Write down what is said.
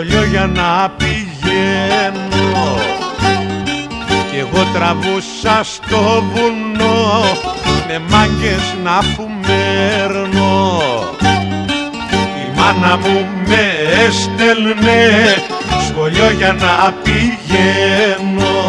σχολείο για να πηγαίνω. Κι εγώ τραβούσα στο βουνό με μάγκες να φουμέρνω. Η μάνα μου με έστελνε σχολείο για να πηγαίνω.